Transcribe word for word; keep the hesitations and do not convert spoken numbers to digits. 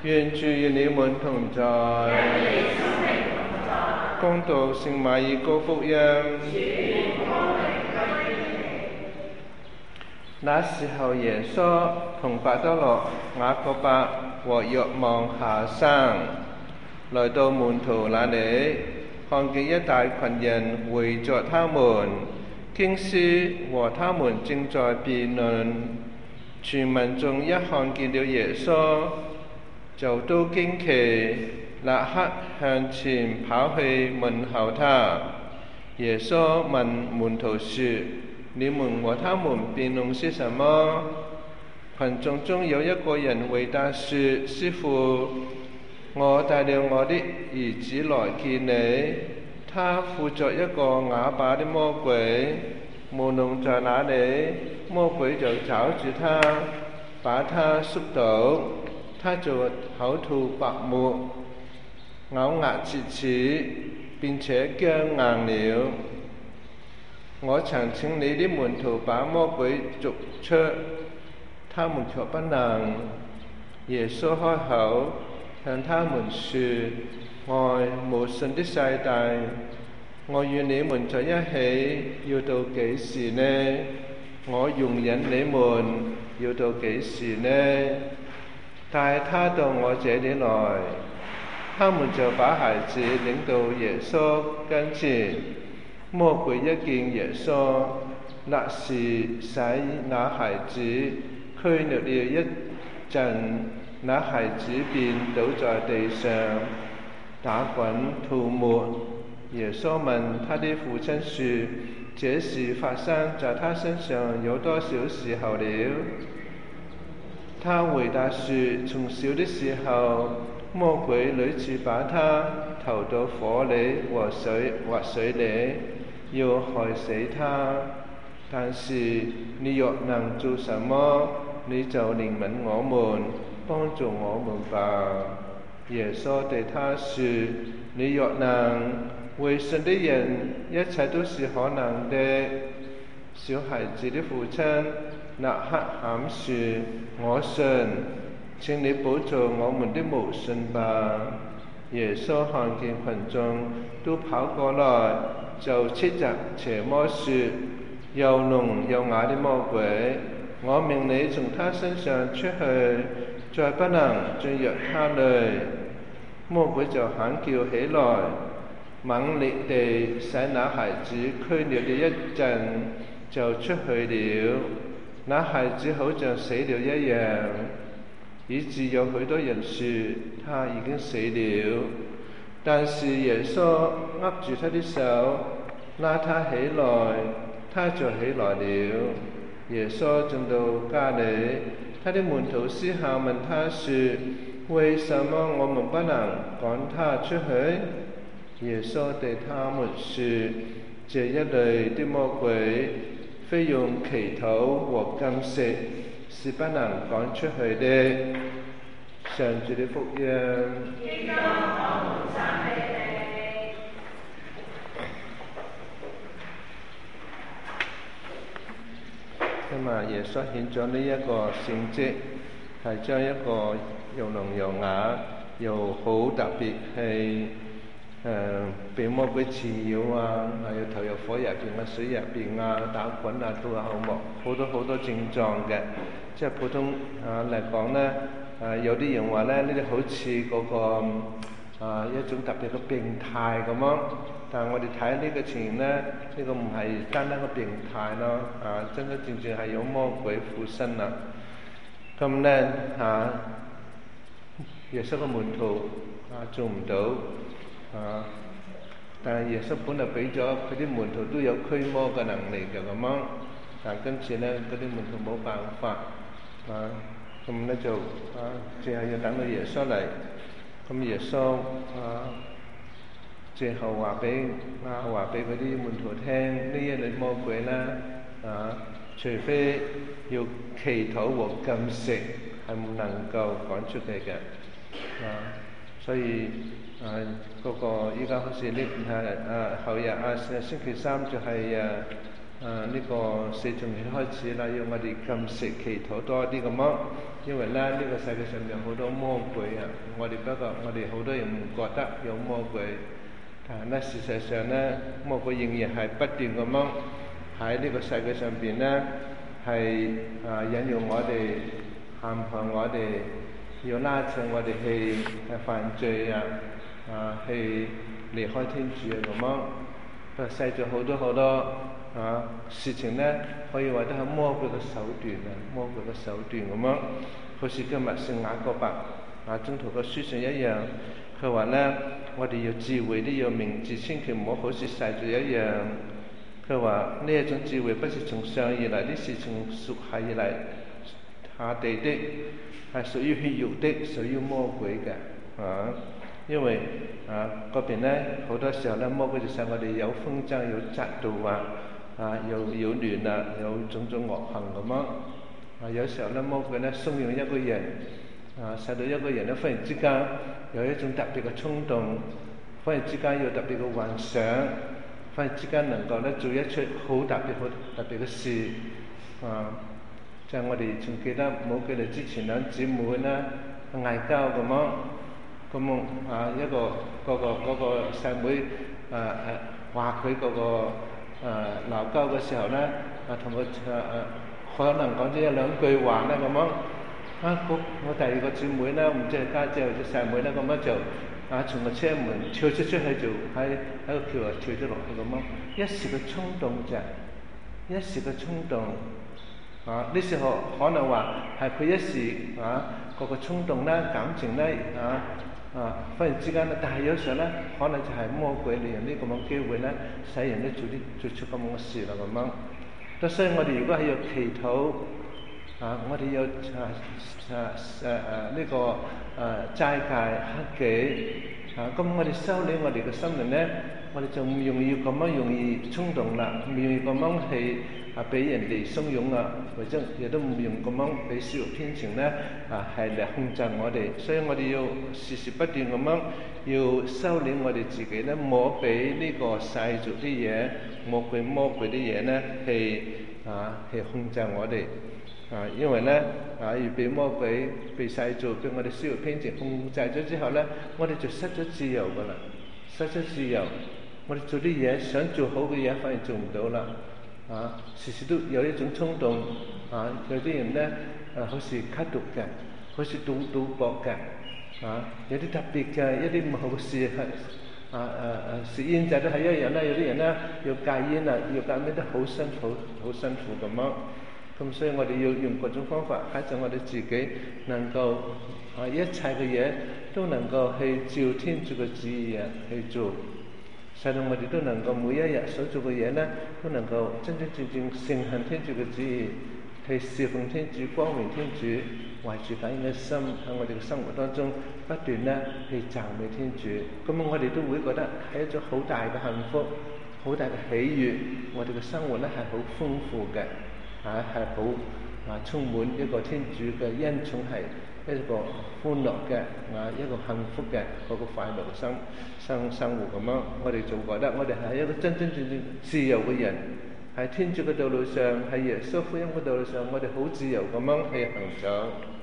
願主與你們同在。恭讀聖馬爾谷福音。那時候，耶穌同伯多祿、雅各伯和若望下山，來到門徒那裏，看見一大群人圍着他們，經師和他們正在辯論。全民眾一看見了耶穌，就都驚奇，立刻向前跑去問候他。耶穌問門徒說：你們和他們辯論些什麼？群眾中有一個人回答說：師父，我帶了我的兒子來見你，他附着一個啞巴的魔鬼，無論在哪裏，魔鬼就抓住他，把他摔倒，他就口吐白沫，咬牙切齒，並且僵硬了。我曾請你的門徒把魔鬼逐出，他們卻不能。耶穌開口向他們說：愛無信的撒旦，我與你們在一起要到幾時呢？我容忍你們要到幾時呢？帶他到我這裏來。他們就把孩子領到耶穌跟前。魔鬼一見耶穌，立時使那孩子拘留了一陣，那孩子便倒在地上，打滾吐沫。耶穌問他的父親說：這事發生在他身上有多少時候了？他回答說：從小的時候，魔鬼屢次把他投到火裏和水或水裏，要害死他。但是你若能做什麼，你就憐憫我們，幫助我們吧。耶穌對他說：你若能為信的人，一切都是可能的。小孩子的父親立刻喊說：我信，請你補助我們的無信吧。耶穌看見群眾都跑過來，就斥責邪魔說：又聾又啞的魔鬼，我命你從他身上出去，再不能進入他裏。魔鬼就喊叫起來，猛烈地使那孩子拘留了一陣，就出去了。那孩子好像死了一樣，以致有許多人說他已經死了。但是耶穌握住他的手，拉他起來，他就起來了。耶穌進到家裏，他的門徒私下問他說：為什麼我們不能趕他出去？耶穌對他們說：這一類的魔鬼，非用祈禱和禁食是不能趕出去的。上主的福音。今日耶穌顯咗呢一個聖蹟，係將一個又聾又啞又好特別係誒被魔鬼纏繞啊，係要投入火入邊啊、水入邊啊、打滾啊、吐下口沫，好多好多症狀嘅。即係普通啊嚟講咧，誒有啲人話咧，呢啲好似嗰個啊一種特別嘅病態咁樣。但係我哋睇呢個情形咧，呢個唔係單單個病態咯，啊真真正正係有魔鬼附身啦。咁咧嚇，耶穌嘅門徒啊做唔到啊，但係耶穌本來俾咗佢啲門徒都有驅魔嘅能力嘅咁樣，但跟住咧嗰啲門徒冇辦法啊，咁咧就啊淨係要等到耶穌嚟，咁耶穌啊。最後話俾啊話俾嗰啲門徒聽，呢一類魔鬼咧啊，除非要祈禱和禁食，係唔能夠趕出去嘅啊。所以啊，嗰、那個依家好似呢啊啊後日啊星期三就係啊誒呢個四旬期開始啦，要我哋禁食祈禱多啲咁樣，因為咧呢、這個世界上面好多魔鬼啊，我哋不過我哋好多人唔覺得有魔鬼，但係咧事實上咧魔鬼仍然係不斷咁樣喺呢個世界上邊咧係啊引誘我哋陷害我哋，要拉扯我哋去誒犯罪啊，啊去離開天主啊咁樣。佢製造好多好多啊事情咧，可以話都係魔鬼嘅手段啊，魔鬼嘅手段咁樣。好似今日聖雅各伯啊宗徒嘅書信一樣，佢話咧，我哋要智慧都要明智，千祈唔好好似世俗一樣。佢話呢一種智慧不是從上而嚟，呢是從屬下而嚟，下地的係屬於血肉的，屬於魔鬼嘅啊。因為啊嗰邊咧好多時候咧，魔鬼就使我哋有紛爭、有嫉妒啊，啊有有亂啊，有種種惡行咁樣。啊有時候咧，魔鬼咧慫恿一個人，啊使到一個人咧忽然之間有一種特別嘅衝動，忽然之間有特別嘅幻想，忽然之間能夠咧做一出好特別好特別嘅事。啊，就係我哋仲記得冇幾耐之前兩姊妹咧嗌交咁樣。咁啊一個嗰個嗰個細妹誒誒話佢嗰個誒鬧交嘅時候咧，啊同佢誒誒可能講咗一兩句話咧咁樣，啊我我第二個姊妹咧，唔知係家姐或者細妹咧，咁樣就啊從個車門跳出出去就喺喺個橋啊跳咗落去咁樣，一時嘅衝動啫，一時嘅衝動啊呢時候可能話係佢一時啊嗰個衝動咧感情咧啊。啊！忽然之間咧，但係有時候咧，可能就係魔鬼利用呢咁嘅機會咧，使人咧做啲做出咁嘅事啦咁樣。咁所以我哋如果係要祈禱，啊，我哋要啊啊誒誒呢個誒齋戒克己，啊，咁我哋修理我哋嘅心靈咧，我哋就唔容易咁樣容易衝動啦，唔容易咁樣去啊俾人哋慫恿啊，或者亦都唔容易咁樣俾小慾天情咧啊係嚟控制我哋，所以我哋要時時不斷咁樣要修理我哋自己咧，唔好俾呢個世俗啲嘢、魔鬼魔鬼啲嘢咧係啊係控制我哋啊，因為咧啊要俾魔鬼、俾世俗、俾我哋小慾天情控制咗之後咧，我哋就失咗自由噶啦，失咗自由。我哋做啲嘢想做好嘅嘢，反而做唔到啦。啊，時時都有一種衝動。啊，有啲人咧，誒、啊，好似吸毒嘅，好似賭賭博嘅。啊，有啲特別嘅一啲唔好嘅事係，啊誒誒，食煙仔都係一樣啦。有啲人咧要戒煙啊，要戒咩都好辛苦，好辛苦咁樣。咁所以我哋要用各種方法，喺就我哋自己能夠啊，一切嘅嘢都能夠去照天主嘅旨意啊去做。使到我哋都能夠每一日所做嘅嘢咧，都能夠真真正正承行天主嘅旨意，去侍奉天主、光榮天主，懷住感恩嘅心喺我哋嘅生活當中不斷咧去讚美天主。咁我哋都會覺得係一種好大嘅幸福、好大嘅喜悅。我哋嘅生活咧係好豐富嘅，啊係好啊充滿一個天主嘅恩寵係。一個歡樂嘅啊，一個幸福嘅嗰個快樂嘅生生生活咁樣，我哋仲覺得我哋係一個真真正正自由嘅人，喺天主嘅道路上，喺耶穌福音嘅道路上，我哋好自由咁樣去行走。